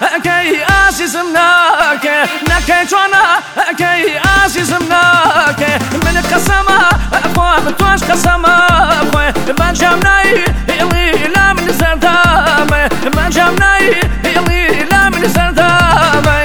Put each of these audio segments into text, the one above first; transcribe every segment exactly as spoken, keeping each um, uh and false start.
اکی عزیزم ناکه نکه جوانا اکی عزیزم ناکه من قسمه خواه توش قسمه خواه من جمنایی ایلی لامن زردامه من جمنایی ایلی لامن زردامه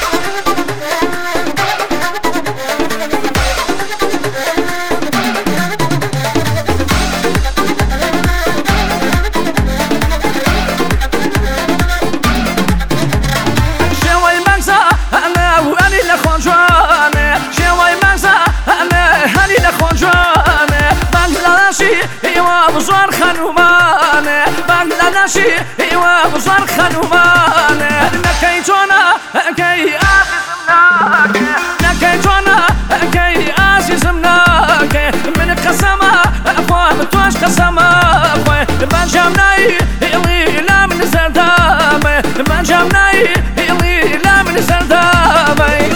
ايوا بزار خانومانه بنگلادشی ايوا بزار خانومانه نکی جوانا اکی عزیزم ناکه نکی جوانا اکی عزیزم ناکه من قسمه خواه توش قسمه خواه من جمنایی ایلی لامن زردامه من جمنایی ایلی لامن زردامه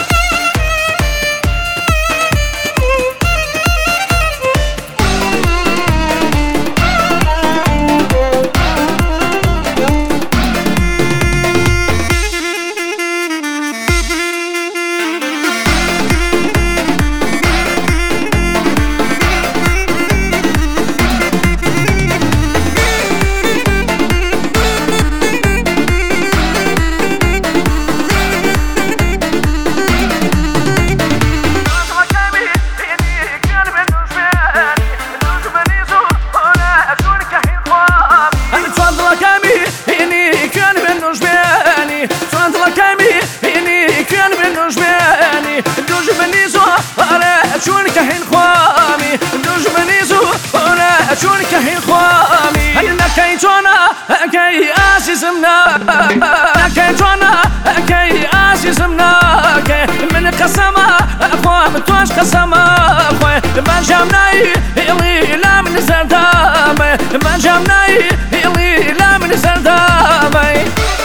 چون که هین خوامی دوش بنیزو آره چون که هین خوامی نکی جوانا اکی عزیزم نکی جوانا اکی عزیزم نکی من قسمه خواه توش قسمه خواه من جمنایی ایلی لامن زردامه من جمنایی ایلی لامن زردامه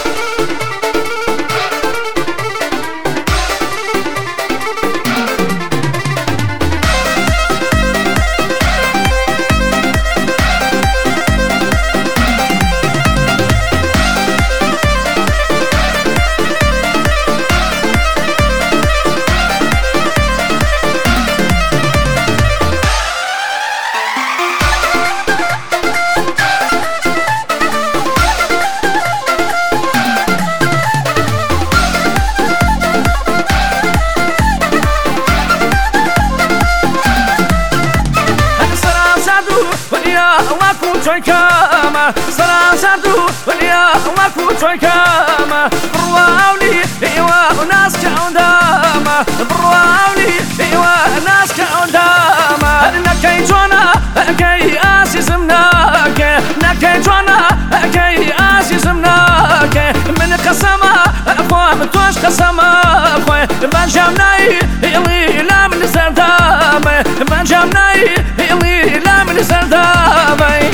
توی کامه سلام سردو ولیا وکو توی کامه برواولی ایوا ناس کاندامه برواولی ایوا ناس کاندامه نکی جوانا اکی عزیزم ناکه نکی جوانا اکی عزیزم ناکه من قسمه خواه توش قسمه خواه من جمنایی ایلی لامن زردامه من جمنایی ایلی لامن زردامه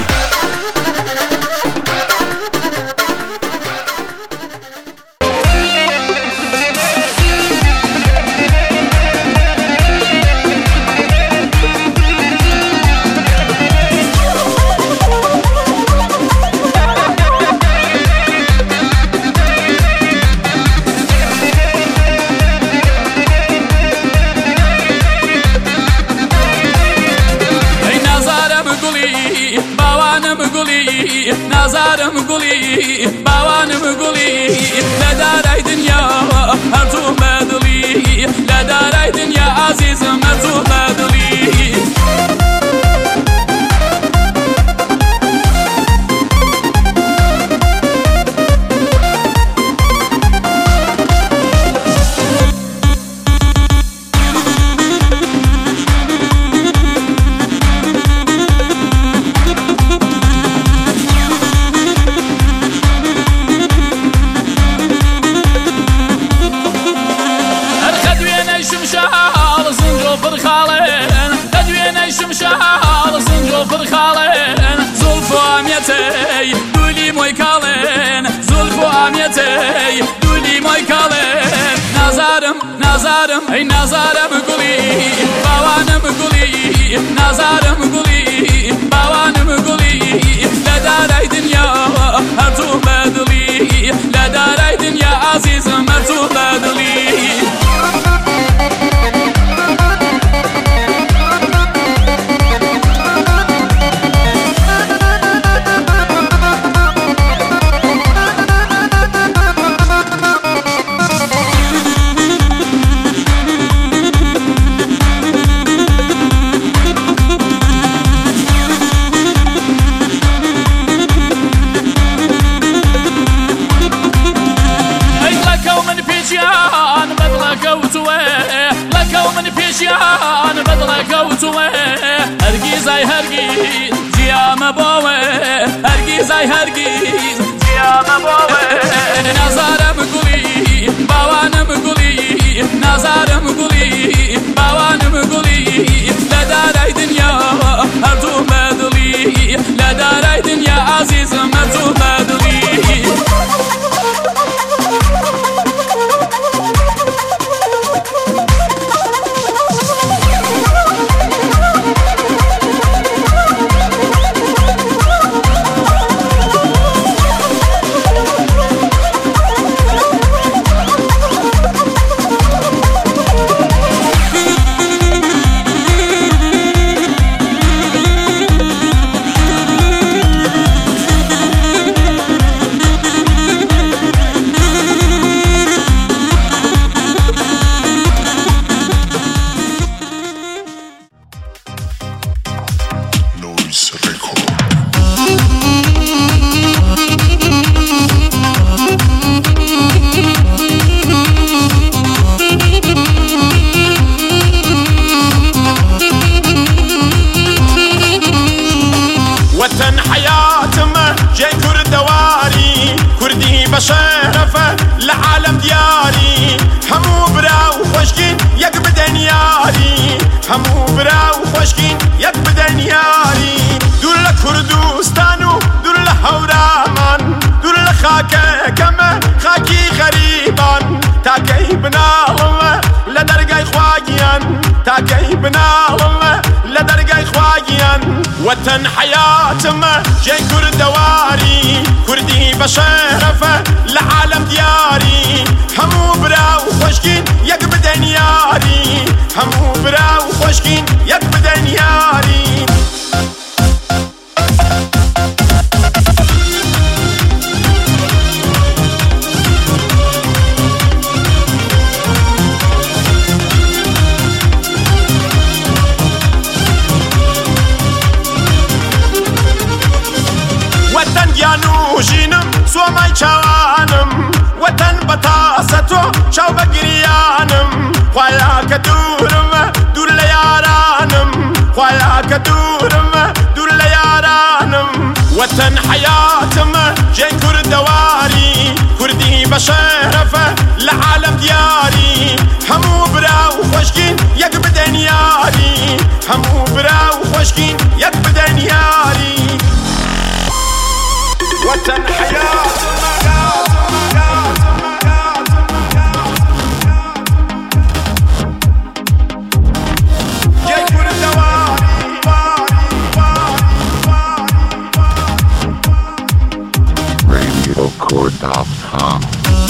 نظرم گلی باوانم گلی لدارای دنیا هر تو بدلی لدارای دنیا عزیزم هر تو بدلی دولی موی کالن زلف و آمیتی دولی موی کالن نظرم نظرم ای نظرم گلی باوانم گلی نظرم گلی باوانم گلی لدارای دنیا هر تو بدلی لدارای دنیا پیشیان بدل کوتوه لکو من پیشیان بدل کوتوه هرگیز ای هرگیز جیام باوه هرگیز ای هرگیز جیام باوه نظرم گلی باوانم گلی نظرم گلی باوانم گلی لدارای دنیا هر تو بدلی لدارای دنیا عزیزم هر تو بدلی وطن حياتنا جاي كرد دواري كردي بشرفه لعالم دياري همو براو خوشكين يك بدن ياري همو براو خوشكين يك بدن ياري دور لكردوستانو دور لهورامان دور لخاكه كما خاكي غريبان تاكي بنالله لدرجاي خواجيان تاكي بنالله لدرجاي خواجيان وطن حياتنا جاي كرد دواري كردي بشرفه لعالم دياري همو براو خوشكين يك بدن ياري همو براو خوشكين يك بدن ياري وطن گیانو جینم سومای چوانم وطن بتاستو چاو بگریانم خوایا که دورم دور لیارانم خوایا که دورم دور لیارانم وطن حیاتم جای کرد دواری کردی بشرفه لعالم دیاری همو براو خوشکین یک بدن یاری همو براو خوشکین یک بدن یاری وطن حياتنا جاي كل دواري radio core dot com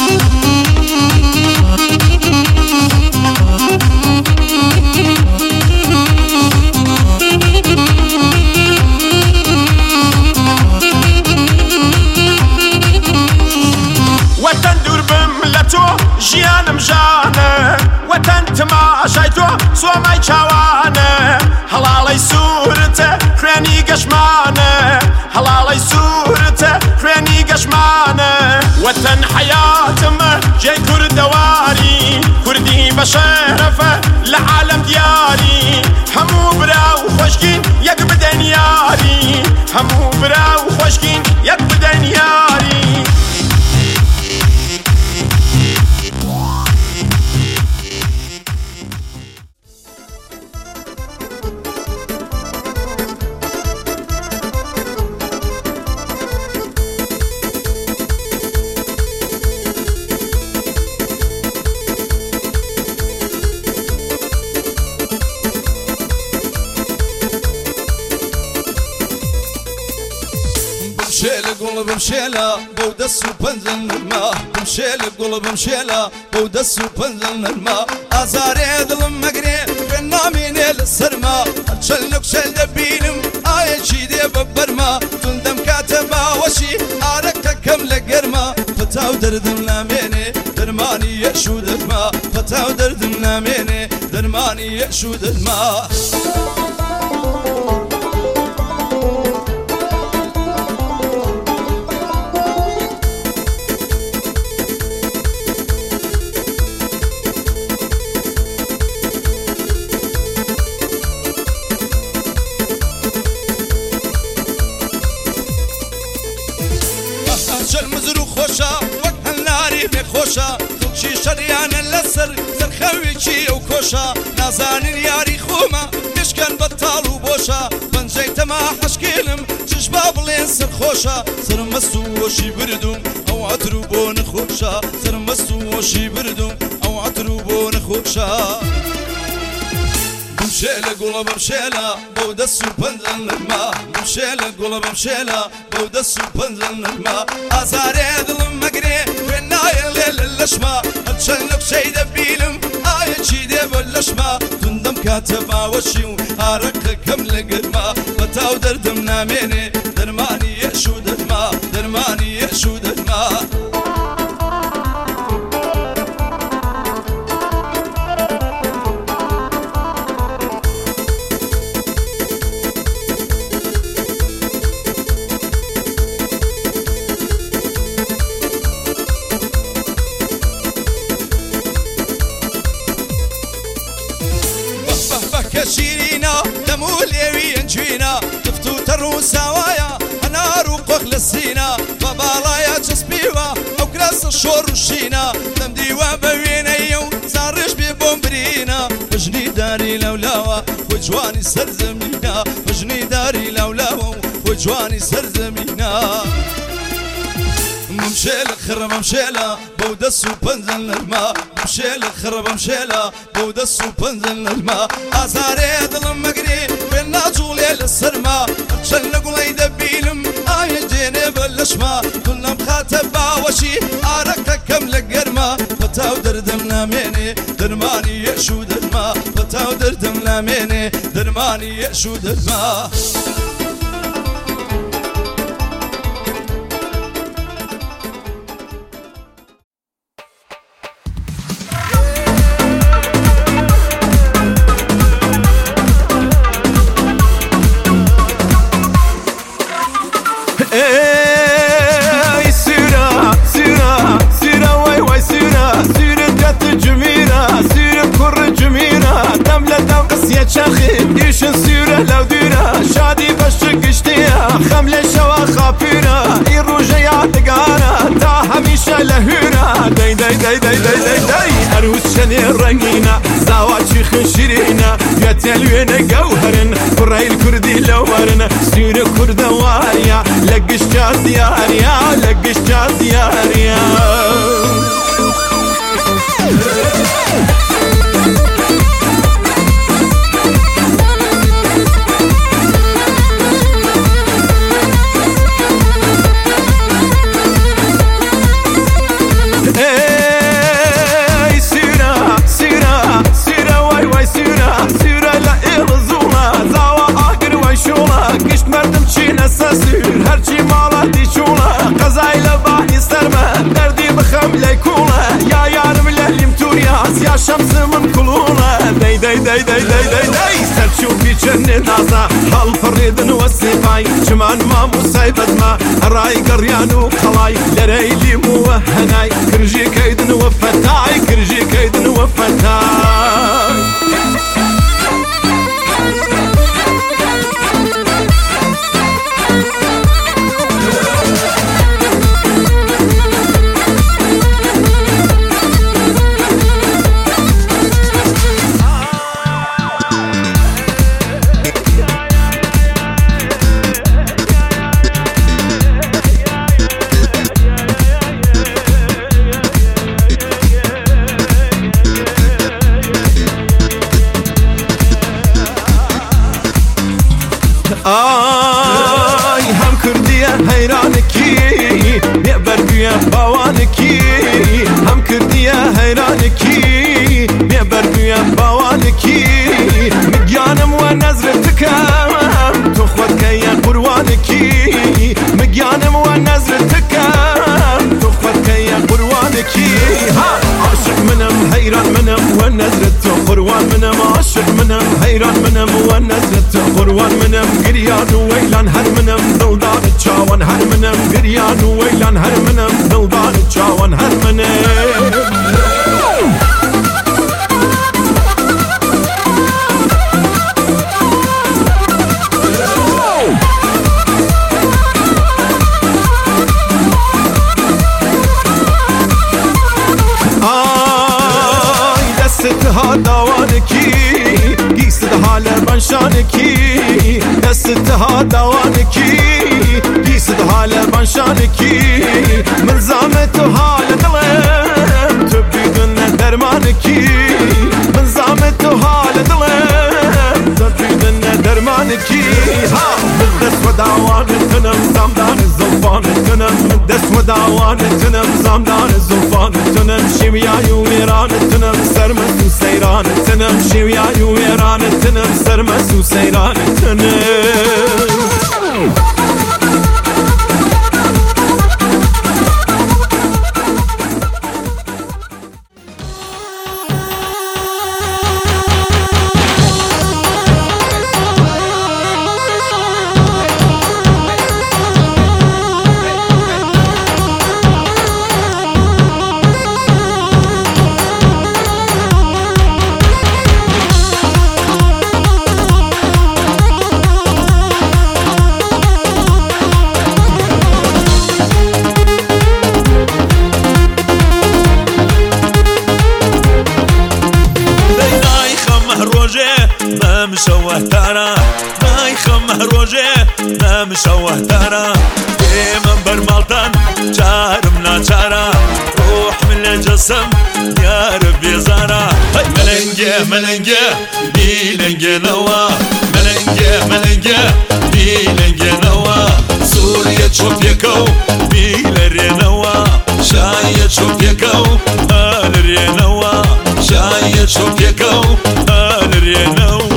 وطن دور بملتو جيانم جانه وطن تماشايتو سوماي چاوانه هلالي صورته خواني قشمانه هلالي صورته خواني قشمانه وطن حياتم جاي كرد دواري كردي بشرفه لعالم دياري همو براو خوشكين يك بدن ياري همو براو خوشكين يك بدن ياري بمشيلة قلب بمشيلة بودس وبنزل الماء بمشيلة قلب بمشيلة بودس وبنزل الماء أزاري ظلم مقري بنامين السرما أرشلنك شل دبينم آية شيدي ببرما تندم كاتبا وشي أركتك كم لقرما فتاو دردم لاميني درماني يشو درما فتاو دردم لاميني درماني يشو درما خۆشە خەڵکی شەریانە لەسەر سەرخەوێکی ئەو کۆشە نازانن یاری خۆمە پێشکەن بەتاڵ و بۆشە پەنجەی تەما حەشکێنم چشبا بڵێن سەرخۆشە سەرمەست و وەشی بردوم ئەو عەتر و بۆ نەخۆشە سەرمەست و وەشی بردوم ئەو عەتر و بۆ نەخۆشە بمشێلە گوڵە بمشێلە بەو دەست و پەنجەن نەرما بمشێلە گوڵە بمشێلە بەو دەست و پەنجەن نەرما ئازارێ دڵم مەگرێ خوێن نایە لێ لە لەشما هەرچەند لە قسەی دەبینم ئایەکی دێ بە لەشما توندەم کاتە باوەشی و ئارەقەکەم لە گەرما بەتاو دەردم نامێنێ دەرمانی یەش و دەرما دەرمانی یەش و دەرما شیرینا دەمو لێوی ئەنجوینە دفت و تەڕ و ساوایە هەنار و قۆخ لە سینە بە باڵایە چەسپیوە ئەو کراسە شۆڕ و شینە دەم دیوە بە وێنەیە و زاڕێژ بێ بۆم برینە بژنی داری لەولاوە خۆی جوانی سەر زەمینە بژنی داری لەولاوە و خۆی جوانی سەر زەمینە ممشێلە خڕە مەمشێلە بەو دەست و پەنجەن نەرما ممشێلە خڕە مەمشێلە بەو دەست و پەنجەن نەرما ئازارێ دڵم مەگرێ خوێن ناجوڵێ لە سەرما هەرچەند لە گوڵەی دەبینم ئایا جێنێ بە لەشما دڵم خاتە باوەشی ئارەقەکەم لە گەرما بەتاو دەردەم نامێنێ دەرمانی یەش و دەرما بەتاو دەردەم نامێنێ دەرمانی یەش و دەرما Ey süra, süra, süra vay vay süra, süra katı cümira, süra kurru cümira, demle dem qısya çaxi, düşün süra levdüra, şadi başı giştiya, xemle şeva xapira, i roja yadgara, ta hemişe lehüra, dey dey dey dey dey dey dey, erhus şeni rengina, zava çıxın şirina, yetelüyene gevherin, kurayl kurdi levverin, süra kurda varya, لقش جاز دياريا لقش جاز دياريا Ey süra süra süra vay vay süra süra la irzuла zawa agir vay şola gish merdim çine sesür herçi mala dişola qazayla bani serme derdi bixem leykula ya yarım lelim turyas ya şamsımın kulula dey dey dey dey dey dey dey serçu biçenne naza hal faridin ve sifay çman ma musaybat ma ray qaryanu qalay lereyli muwahhanay kirji kaydin ve fatay kirji kaydin ve fatay Ay hem kırdiye heyraniki Meber güye bavaniki Hem kırdiye heyraniki Meber güye bavaniki Migyanım ve nezretikam Tukhvat kaya kurvaniki Migyanım ve nezretikam Tukhvat kaya kurvaniki Aşık منم heyran منم والنزرة قروان منم عاشق منم heyran منم والنزرة قروان منم قريان ويلان هر منم دلدان تشاوان هر منم قريان ويلان هر منم دلدان تشاوان هر منم دستها داوانکی گیسدها لبنشانکی دستها داوانکی گیسدها لبنشانکی من زامت حال دلم تبیدن درمانکی من زامت حال دلم تبیدن درمانکی ها دست و داوان تنم زمدان زلفان تنم دست و داوان تنم زمدان زلفان تنم شویای و ویران تنم سرمست و سیران تنم شویای و ویران تنم سرمست و سیران تنم مشوه تارا ماي خمه روجه ما مشوه تارا من برمالتان جارم ناچارا روح من الجسم يا ربي زارا ملنجه ملنجه ميلنجه نوا ملنجه ملنجه ميلنجه نوا سوريا تشوف يكو ميلري نوا شاية تشوف يكو الري نوا شاية تشوف يكو الري نوا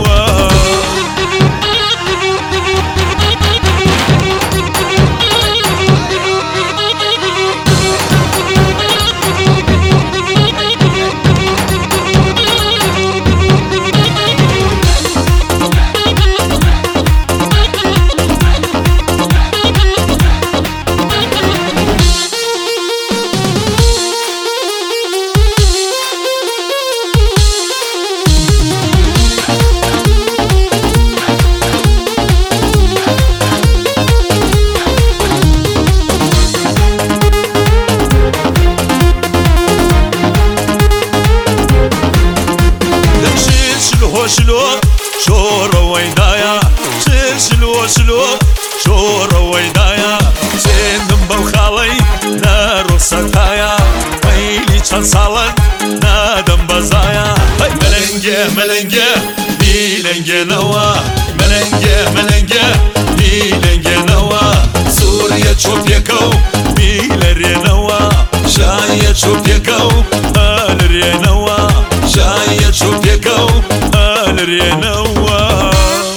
شلو شورا ويدايا شلو شلو شورا ويدايا سندم بوخالي نارو ستايا ويلي چند سالن نادم بزايا ملنجه ملنجه ميلنجه نوا ملنجه ملنجه ميلنجه نوا سوريا تشوف يكو ميلري نوا شاية تشوف يكو الري نوا شاية تشوف يكو الري نوا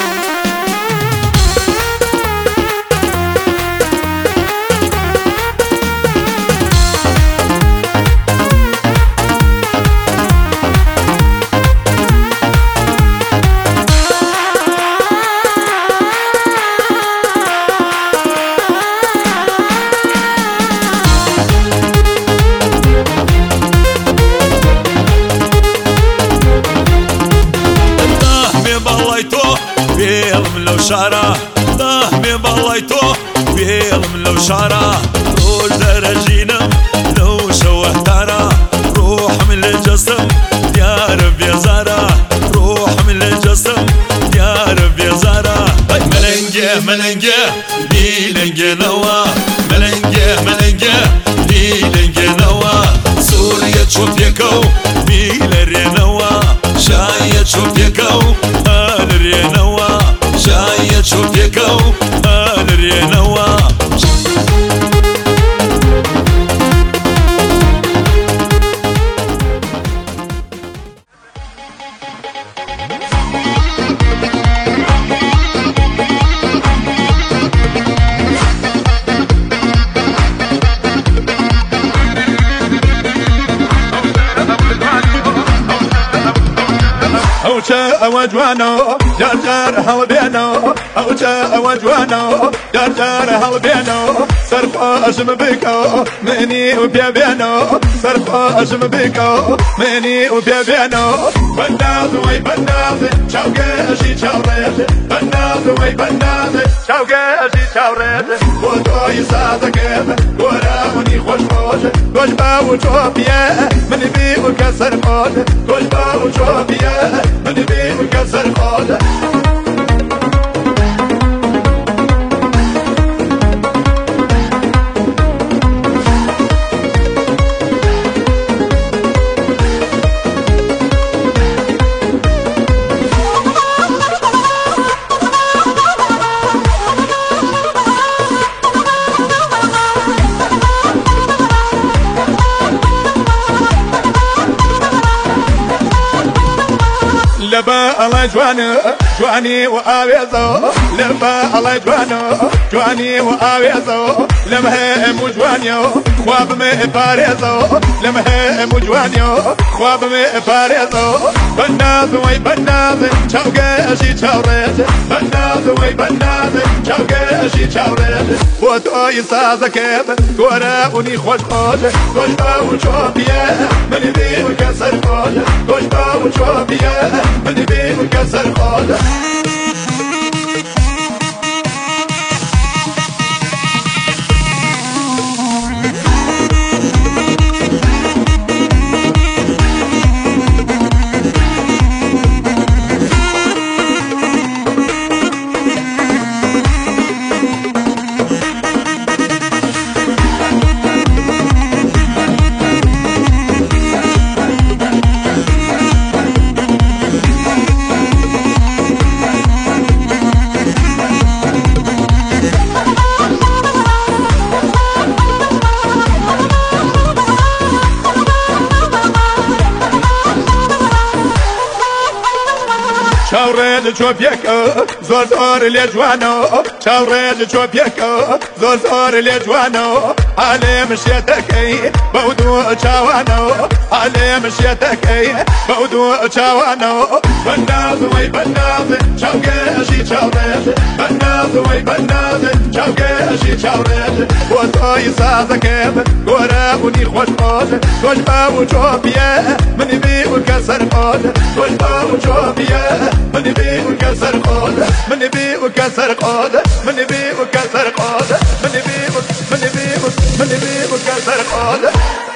بيلم لو شارع طهمي بلايتو بيلم لو شارع روج درجينم لو شوه تارا روح من الجسم يا رب يا زارا روح من الجسم يا رب يا زارا ملنجه ملنجه ميلنجه نوا ملنجه ملنجه ميلنجه نوا سوريا تشوف يكو ميلري نوا شاية تشوف يكو الري نوا شاية تشوف يكو الري نوا أوشا أوجوانو جرجر هالبينو أوشا أوجوانو جرجر هالبينو سرخاشم بکو منی و بیا بیانو سرخاشم بکو منی و بیا بیانو بنداز وی بنداز چاوگشی چاورد بنداز وی بنداز چاوگشی چاورد و توی سازگم گورمونی خوش خوش گوش باو چوبیه من بی و کسر خود گوش باو چوبیه من بی و کسر خود لبا الله جوانو جواني وآويزو لبا الله جوانو جواني وآويزو لمهم جوانيو خواب مي باريزو لمهم جوانيو خواب مي باريزو بناز وي بناز چاوگشي چاورد بناز وي بناز چاوگشي چاورد وتوي سازكب گوروني خوش خوش خوش باو چوبيه من بي وكسر خوش خوش باو چوبيه من بي وكسر خوش چاورد چوبیکو زور زور لجوانو چاورد چوبیکو زور زور لجوانو عالم شیتکی بودو چاوانو عالم شیتکی بودو چاوانو بنداز وی بنداز چاوگشی چاورد بنداز وی بنداز چاوگشی چاورد و توی سازکم گورونی خوش خوش خوش باو چوبیه من بی و کسر خود خوش باو چوبیه من بي وكسر قود من بي وكسر قود من بي وكسر قود من بي من بي من بي وكسر قود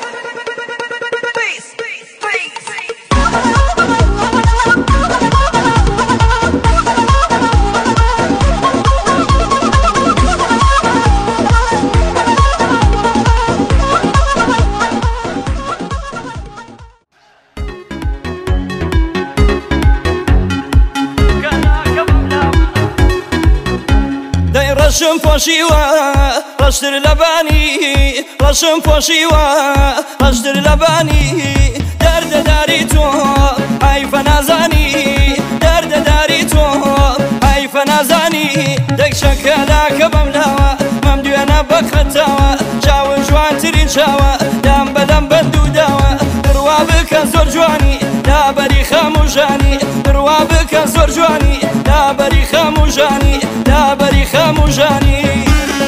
رشم پاشیوا رشتر لبانی رشم پاشیوا رشتر لبانی درد داری تو حیف نزنی درد داری تو حیف نزنی دک شکلا کبم لاوا مم دوینا بخطاوا چاو جوان ترین چاوا دم بدم بندو داوا دروا بکن زور جوانی لا بری خاموشانی دروا بکن زور جوانی لا بری خاموشانی لا بری خاموشانی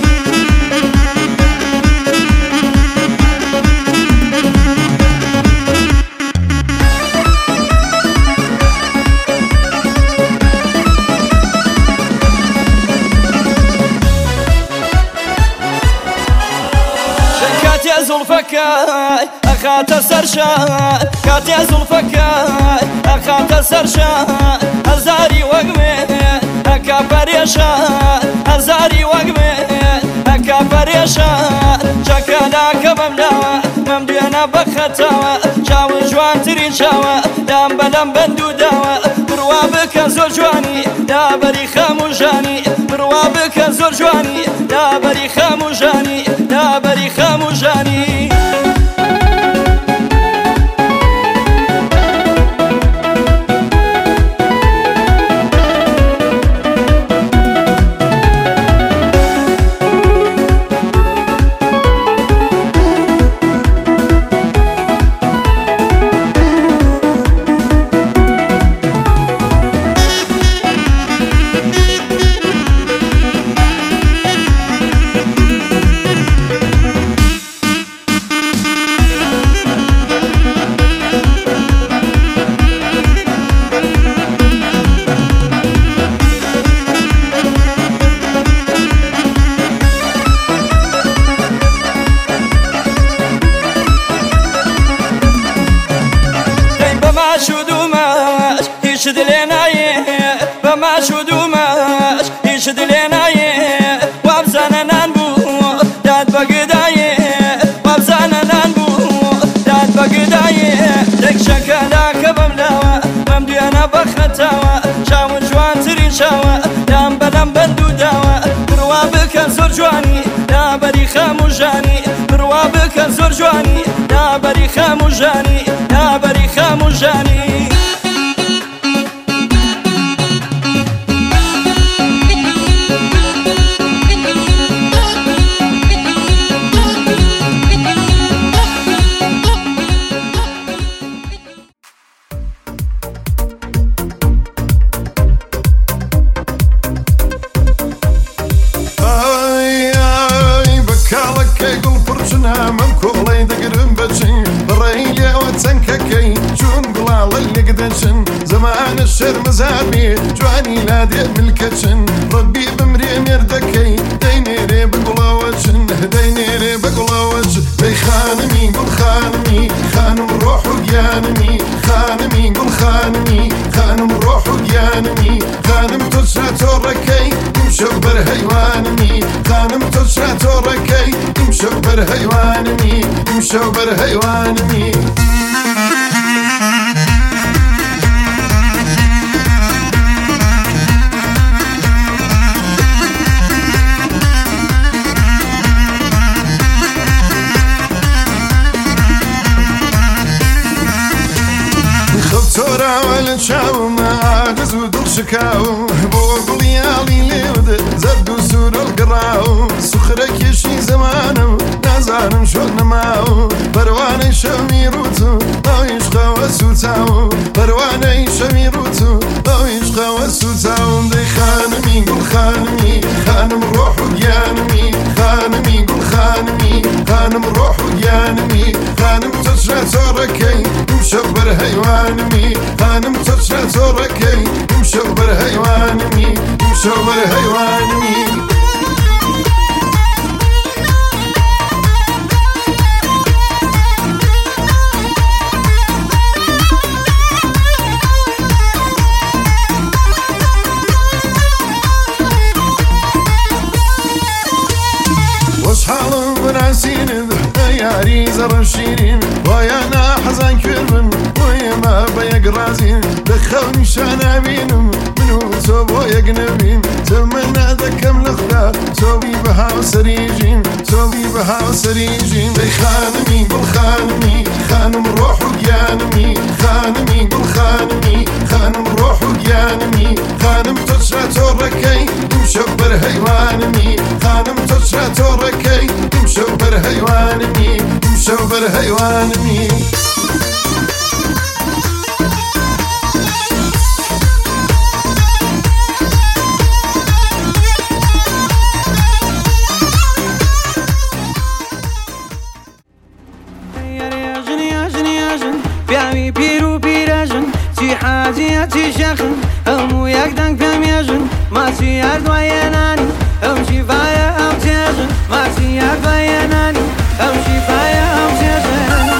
كاتيا زلفكاي أخات سرشان كاتيا زلفكاي أخات سرشان هزاري وقمي أكا بريشان هزاري وقمي أكا بريشان شكالا كبملا ممدونا بخطاوا شاو جوان ترين شاوا دام بدم بندو داوا بروا بك زور جواني لا بري خاموشاني بروا بك زور جواني لا بري خاموشاني لا بري خاموشاني شود وماش هیچ دلی نایه بما شود وماش هیچ دلی نایه وابزانه نان بو داد بگدایه وابزانه نان بو داد بگدایه دک شکلا کبملاوا ممدیانا بخطاوا شاون جوان ترین شاوا دام بلم بندو داوا بروا بکن زور جوانی لا بری خاموشانی بروا بکن زور جوانی لا بری خاموشانی لا بری خاموشانی من كولي دقرم بچين بريلي وتنككي جون قلال اللي قدنشن زمان الشر مزابي جواني لا دي ملكتشن ربي بمري مردكي ديني ري بقلا وجن ديني ري بقلا وجن بي خانمي قل خانمي خانم روح وقيانمي خانمي قل خانمي خانم روح وقيانمي خانم تسرى توركي يمشو برهيوانمي خانم تسرى توركي يمشو برهيوانمي يمشو برهيوانمي خفتورا ولا تشاو ما عاجز ودل شكاو بوقل يالي ليود زردو سور القراو سخرك يشي زمانو نازانم شون نماو برواني شميروتو او يشقى وسوتاو برواني شميروتو او يشقى وسوتاو دي خانمي قل خانمي خانم روح وقيانمي خانمي قل خانمي خانم روح وقيانمي خانم تشرى توركي يمشو برهيوانمي خانم تشرى توركي يمشو برهيوانمي يمشو برهيوانمي وشحال براسين ياري زر الشيرين ويانا حزن كربن ويا ما بيقرازين دخلني شانا بينم منو سوبو يقنبين تمنى ذكم الأخلاق سوبي بها وسريجين سوبي بها وسريجين دي خانمي قل خانمي خانم روح وقيانمي خانمي قل خانمي خانم روح وقيانمي خانم تشرى توركي يمشو برهيوانمي خانم تشرى توركي يمشو برهيوانمي يمشو برهيوانمي بيعمي بيرو بيراجن تي حاجي تي شخن أمو يقدن كم يجن ما تي يرد ويناني أم شفايا أم تيجن ما تي يرد ويناني أم شفايا أم تيجن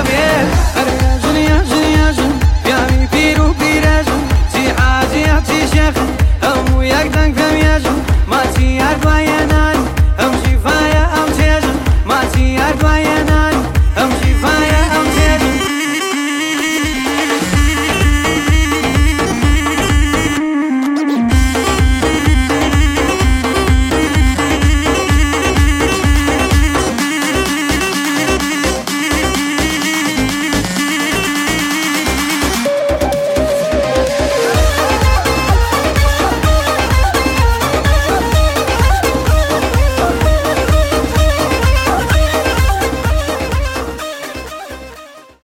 بيت أرجل يجل يجل يامي بيرو بيرجل سي حاجي عطي شيخ أمو يقدن كم يجل ما تي أربعين